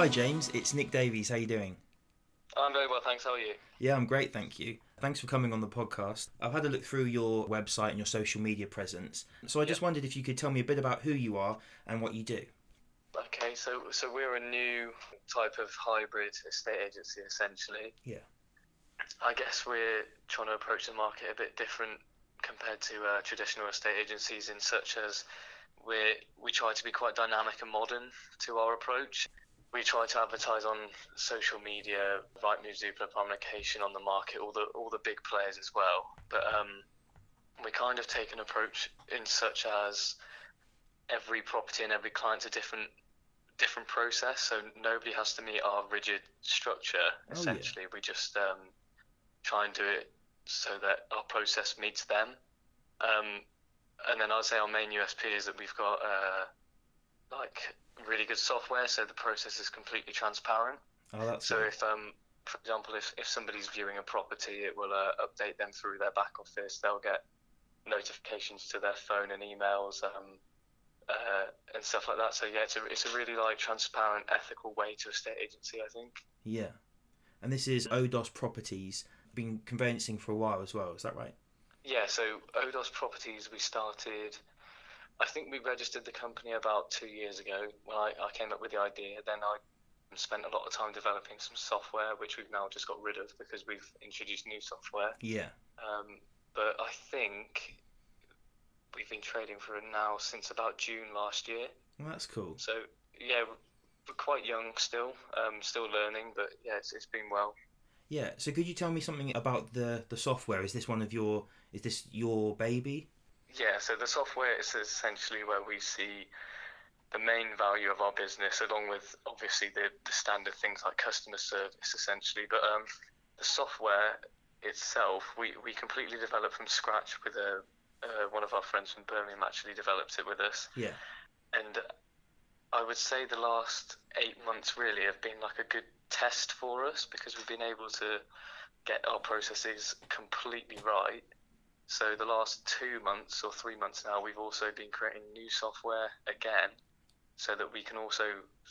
James, it's Nick Davies. How you doing? I'm very well, thanks. How are you? Yeah, I'm great, thank you. Thanks for coming on the podcast. I've had a look through your website and your social media presence. So I just wondered if you could tell me a bit about who you are and what you do. Okay, so we're a new type of hybrid estate agency, essentially. Yeah. I guess we're trying to approach the market a bit different compared to traditional estate agencies, in such as we try to be quite dynamic and modern to our approach. We try to advertise on social media, Rightmove, Zoopla, Publication, on the market, all the big players as well. But we kind of take an approach in such as every property and every client's a different process, so nobody has to meet our rigid structure. Essentially, we just try and do it so that our process meets them. And then I'd say our main USP is that we've got really good software, so the process is completely transparent. Oh, that's so good. If for example, if somebody's viewing a property, it will update them through their back office. They'll get notifications to their phone and emails and stuff like that. So yeah, it's a really transparent, ethical way to estate agency, I think. Yeah. And this is Odos Properties, been conveyancing for a while as well, is that right? Yeah, so Odos Properties, we started, I think we registered the company about 2 years ago when I came up with the idea. Then I spent a lot of time developing some software, which we've now just got rid of because we've introduced new software. Yeah. But I think we've been trading for it now since about June last year. Well, that's cool. So yeah, we're quite young still, still learning, but yeah, it's been well. Yeah, so could you tell me something about the software? Is this your baby? Yeah, so the software is essentially where we see the main value of our business, along with obviously the standard things like customer service, essentially. But the software itself, we completely developed from scratch with one of our friends from Birmingham actually developed it with us. Yeah. And I would say the last 8 months really have been like a good test for us, because we've been able to get our processes completely right. So the last 2 months or 3 months now, we've also been creating new software again, so that we can also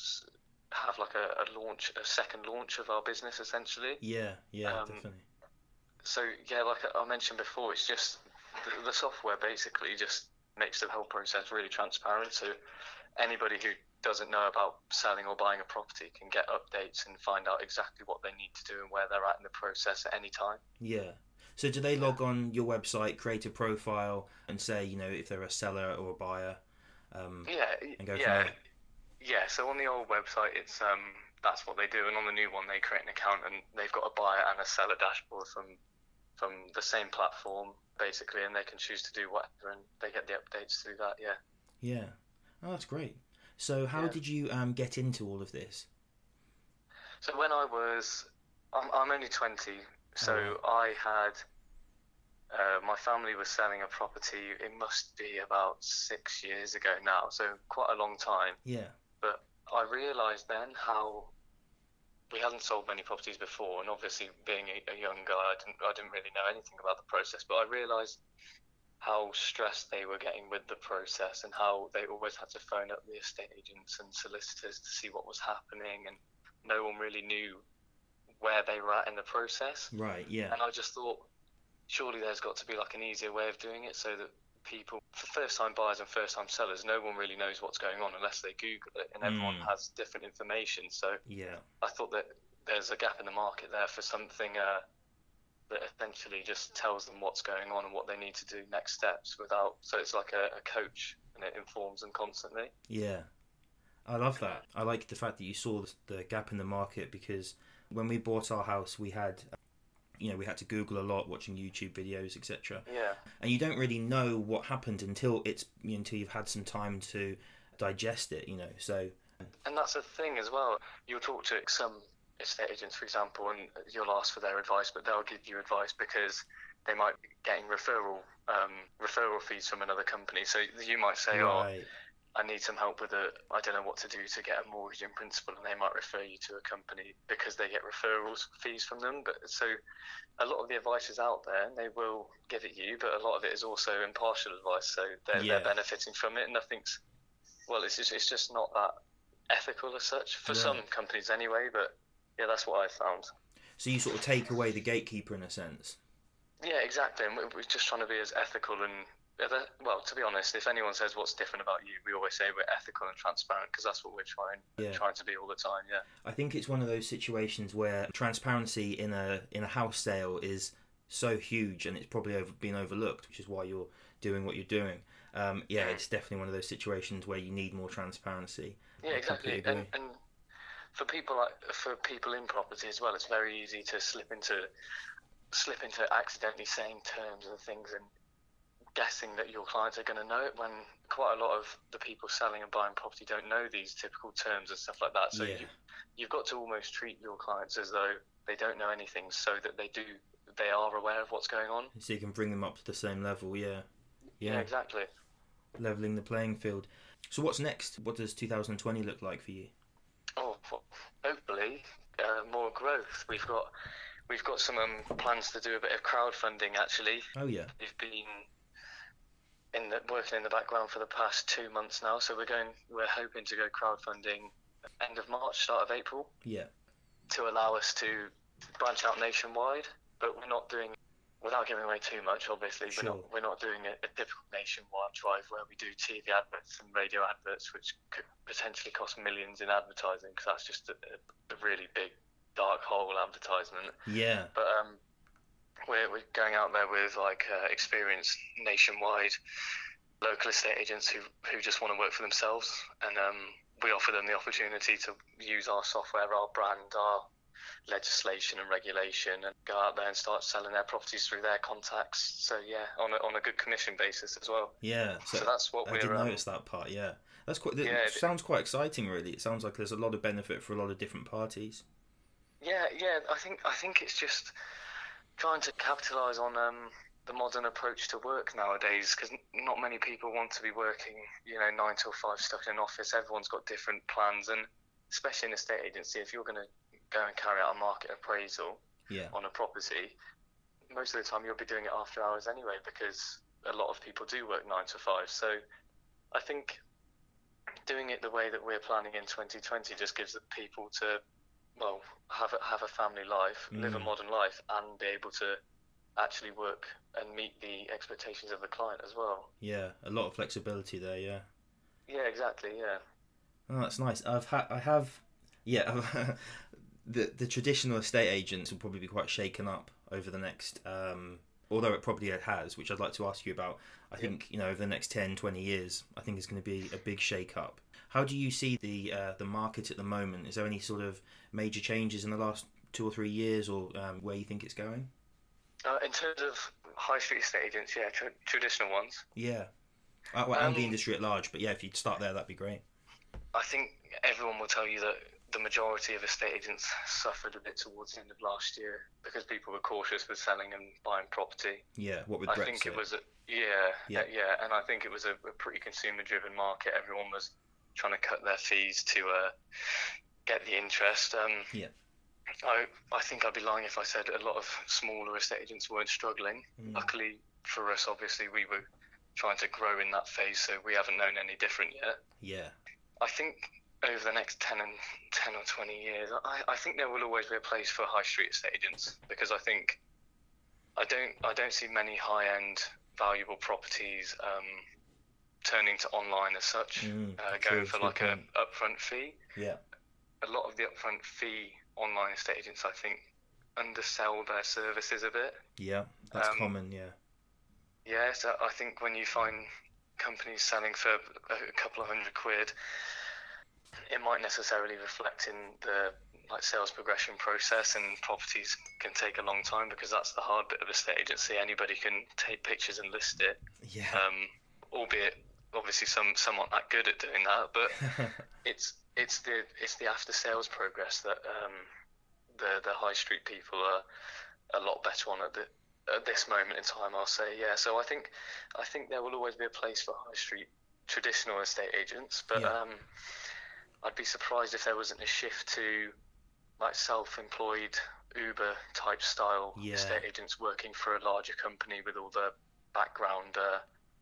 have like a second launch of our business, essentially. Yeah, definitely. So yeah, like I mentioned before, it's just the software basically just makes the whole process really transparent. So anybody who doesn't know about selling or buying a property can get updates and find out exactly what they need to do and where they're at in the process at any time. Yeah. So do they log on your website, create a profile, and say, if they're a seller or a buyer, and go from there? Yeah. So on the old website, it's that's what they do, and on the new one, they create an account and they've got a buyer and a seller dashboard from the same platform, basically, and they can choose to do whatever, and they get the updates through that. Yeah. Yeah. Oh, that's great. So how did you get into all of this? So when I'm only 20, so I had, my family was selling a property, it must be about 6 years ago now, so quite a long time. Yeah. But I realised then how we hadn't sold many properties before, and obviously being a young guy, I didn't really know anything about the process, but I realised how stressed they were getting with the process, and how they always had to phone up the estate agents and solicitors to see what was happening, and no one really knew where they were at in the process. Right, yeah. And I just thought, surely there's got to be like an easier way of doing it, so that people, for first-time buyers and first-time sellers, no one really knows what's going on unless they Google it, and everyone has different information. So yeah, I thought that there's a gap in the market there for something that essentially just tells them what's going on and what they need to do next steps so it's like a coach, and it informs them constantly. Yeah, I love that. I like the fact that you saw the gap in the market, because when we bought our house, we had we had to Google a lot, watching YouTube videos, etc. Yeah. And you don't really know what happened until until you've had some time to digest it, so. And that's the thing as well. You'll talk to some estate agents, for example, and you'll ask for their advice, but they'll give you advice because they might be getting referral fees from another company. So you might say, right. I need some help with I don't know what to do to get a mortgage in principle, and they might refer you to a company because they get referrals fees from them. But so a lot of the advice is out there, and they will give it you, but a lot of it is also impartial advice, so they're benefiting from it, and it's just not that ethical as such for Right. some companies anyway. But yeah, that's what I found. So you sort of take away the gatekeeper in a sense. Yeah, exactly. And we're just trying to be as ethical and well, to be honest, if anyone says what's different about you, we always say we're ethical and transparent because that's what we're trying to be all the time. Yeah. I think it's one of those situations where transparency in a house sale is so huge, and it's probably been overlooked, which is why you're doing what you're doing. It's definitely one of those situations where you need more transparency. Yeah, exactly. And for people in property as well, it's very easy to slip into accidentally saying terms and things and guessing that your clients are going to know it, when quite a lot of the people selling and buying property don't know these typical terms and stuff like that. So you've got to almost treat your clients as though they don't know anything, so that they are aware of what's going on. So you can bring them up to the same level. Yeah, exactly. Leveling the playing field. So what's next? What does 2020 look like for you? Oh, hopefully more growth. We've got some plans to do a bit of crowdfunding actually. Oh yeah. We've been working in the background for the past 2 months now, so we're hoping to go crowdfunding end of March, start of April. Yeah. To allow us to branch out nationwide, but we're not doing, without giving away too much, obviously. Sure. We're not doing a typical nationwide drive where we do TV adverts and radio adverts, which could potentially cost millions in advertising, because that's just a really big dark hole advertisement. Yeah. But we're going out there with experienced nationwide local estate agents who just want to work for themselves, and we offer them the opportunity to use our software, our brand, our legislation and regulation, and go out there and start selling their properties through their contacts. So yeah, on a good commission basis as well. Yeah. So that's what I did notice that part. Yeah. That's quite. It sounds quite exciting, really. It sounds like there's a lot of benefit for a lot of different parties. Yeah. I think it's just trying to capitalise on the modern approach to work nowadays, because not many people want to be working 9 till 5 stuck in an office. Everyone's got different plans, and especially in a estate agency, if you're going to go and carry out a market appraisal on a property, most of the time you'll be doing it after hours anyway, because a lot of people do work 9 to 5. So I think doing it the way that we're planning in 2020 just gives the people to have a family life, live a modern life, and be able to actually work and meet the expectations of the client as well. Yeah, a lot of flexibility there. Yeah. Yeah, exactly. Yeah. Oh, that's nice. The traditional estate agents will probably be quite shaken up over the next, although it probably has, which I'd like to ask you about. I think over the next 10, 20 years, I think it's going to be a big shake up. How do you see the market at the moment? Is there any sort of major changes in the last 2 or 3 years, or where you think it's going? In terms of high street estate agents, yeah, traditional ones. Yeah. And the industry at large, but yeah, if you'd start there, that'd be great. I think everyone will tell you that the majority of estate agents suffered a bit towards the end of last year because people were cautious with selling and buying property. Yeah, what with Brexit. I think it was and I think it was a pretty consumer-driven market. Everyone was trying to cut their fees to get the interest. I think I'd be lying if I said a lot of smaller estate agents weren't struggling. Luckily for us, obviously, we were trying to grow in that phase, so we haven't known any different yet. Yeah. I think over the next 10 or 20 years, I think there will always be a place for high street estate agents, because I think I don't see many high-end valuable properties turning to online as such, going for like a upfront fee. Yeah. A lot of the upfront fee online estate agents, I think, undersell their services a bit. Yeah, that's common. Yeah. Yeah, so I think when you find companies selling for a couple of £100, it might necessarily reflect in the sales progression process, and properties can take a long time because that's the hard bit of estate agency. Anybody can take pictures and list it. Yeah. Albeit obviously some aren't that good at doing that, but it's the after sales progress that the high street people are a lot better on at this moment in time, I'll say. Yeah, so I think there will always be a place for high street traditional estate agents, but I'd be surprised if there wasn't a shift to self-employed Uber type style estate agents working for a larger company with all the background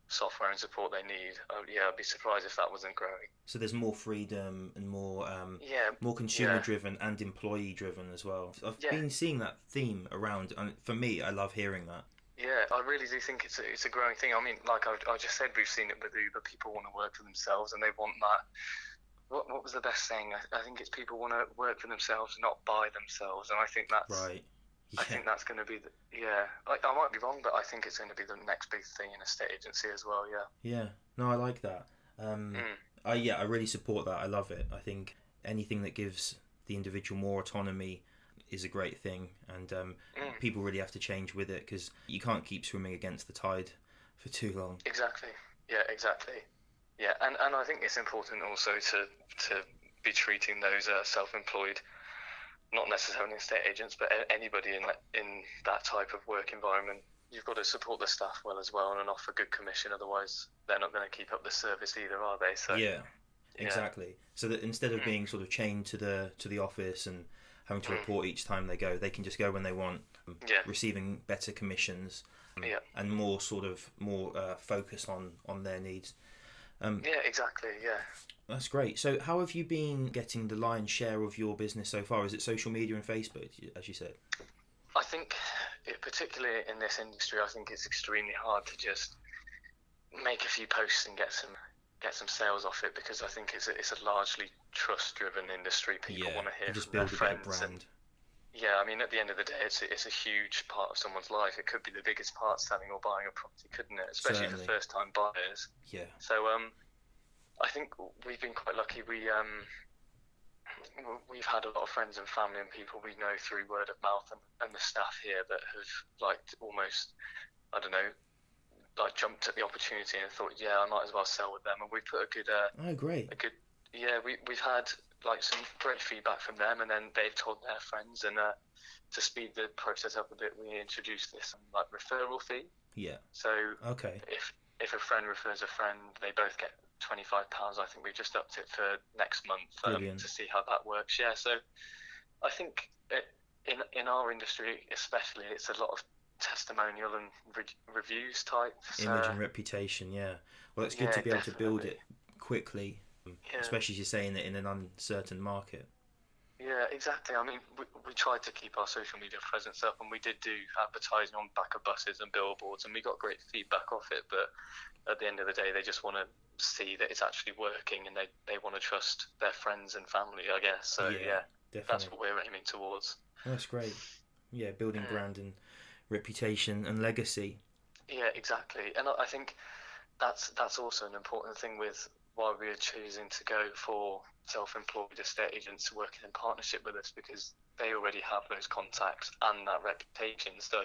software and support they need. I'd be surprised if that wasn't growing. So there's more freedom and more Yeah, more consumer driven and employee driven as well. I've been seeing that theme around, and for me, I love hearing that. Yeah, I really do think it's a growing thing. I mean, like I just said, we've seen it with Uber. People want to work for themselves, and they want that. What was the best saying? I think it's people want to work for themselves, not by themselves, and I think that's right. Yeah. I think that's going to be I might be wrong, but I think it's going to be the next big thing in a state agency as well. Yeah. Yeah. No, I like that. I really support that. I love it. I think anything that gives the individual more autonomy is a great thing, and people really have to change with it, because you can't keep swimming against the tide for too long. Exactly. Yeah. Exactly. Yeah, and I think it's important also to be treating those self-employed, not necessarily estate agents, but anybody in that type of work environment. You've got to support the staff well as well, and offer good commission. Otherwise, they're not going to keep up the service either, are they? So yeah, exactly. So that instead of being sort of chained to the office and having to report each time they go, they can just go when they want, receiving better commissions, and more focus on their needs. Yeah, exactly. Yeah. That's great. So how have you been getting the lion's share of your business so far? Is it social media and Facebook, as you said? I think, particularly in this industry, I think it's extremely hard to just make a few posts and get some sales off it, because I think it's a largely trust-driven industry. People want to hear just from build their a friends. better brand. Yeah, I mean, at the end of the day, it's a huge part of someone's life. It could be the biggest part, selling or buying a property, couldn't it? Especially for first-time buyers. Yeah. So, I think we've been quite lucky. We've had a lot of friends and family and people we know through word of mouth and the staff here that have almost, I don't know, jumped at the opportunity and thought, I might as well sell with them. And we put a good. We've had some great feedback from them, and then they've told their friends, and to speed the process up a bit, we introduced this referral fee. Yeah. So if a friend refers a friend, they both get £25. I think we've just upped it for next month to see how that works. Yeah. So I think in our industry, especially, it's a lot of testimonial and reviews type. Image and reputation. Yeah. Well, it's good to be able to build it quickly. Especially as you're saying it in an uncertain market. Yeah, exactly. I mean, we tried to keep our social media presence up, and we did do advertising on back of buses and billboards, and we got great feedback off it. But at the end of the day, they just want to see that it's actually working, and they want to trust their friends and family, I guess. So definitely. That's what we're aiming towards. Well, that's great. Yeah, building brand and reputation and legacy. Yeah, exactly. And I think that's also an important thing with why we are choosing to go for self-employed estate agents working in partnership with us, because they already have those contacts and that reputation. So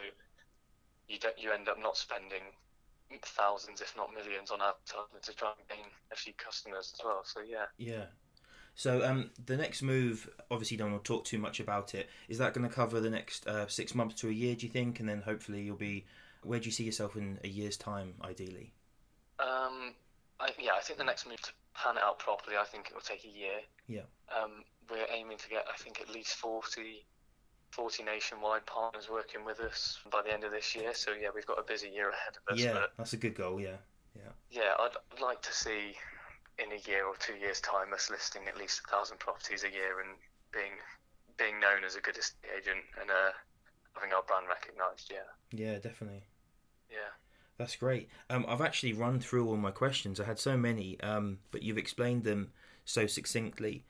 you end up not spending thousands, if not millions, on advertising to try and gain a few customers as well. So yeah. So the next move, obviously, don't want to talk too much about it. Is that going to cover the next 6 months to a year, do you think? And then hopefully you'll be. Where do you see yourself in a year's time, ideally? I think the next move, to plan it out properly, I think it will take a year. Yeah. We're aiming to get, I think, at least 40 nationwide partners working with us by the end of this year. So we've got a busy year ahead of us. Yeah, that's a good goal. Yeah. Yeah, I'd like to see in a year or 2 years' time us listing at least 1,000 properties a year and being known as a good estate agent and having our brand recognised. Yeah. Yeah, definitely. Yeah. That's great. I've actually run through all my questions. I had so many, but you've explained them so succinctly.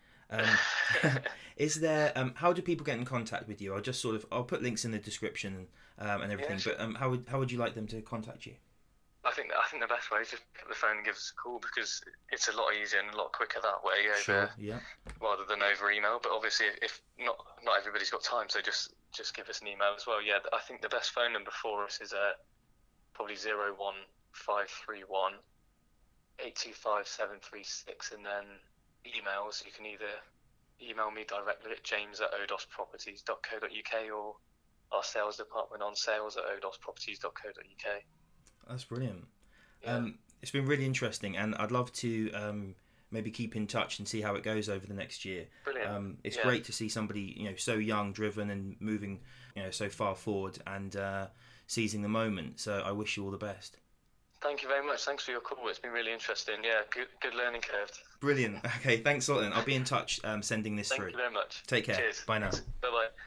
Is there? How do people get in contact with you? I'll put links in the description and everything. Yeah, sure. But how would you like them to contact you? I think the best way is just pick up the phone and give us a call, because it's a lot easier and a lot quicker that way. Rather than over email. But obviously, if not everybody's got time, so just give us an email as well. Yeah, I think the best phone number for us is probably 01531 825 736, and then emails. You can either email me directly at james@odosproperties.co.uk or our sales department on sales@odosproperties.co.uk. That's brilliant. Yeah. It's been really interesting, and I'd love to maybe keep in touch and see how it goes over the next year. Brilliant. It's great to see somebody so young, driven, and moving so far forward and seizing the moment. So I wish you all the best. Thank you very much. Thanks for your call. It's been really interesting. Yeah, good learning curve. Brilliant. Okay, thanks a lot then. I'll be in touch sending this Thank through. you very much. Take care. Cheers. Bye now. Bye-bye.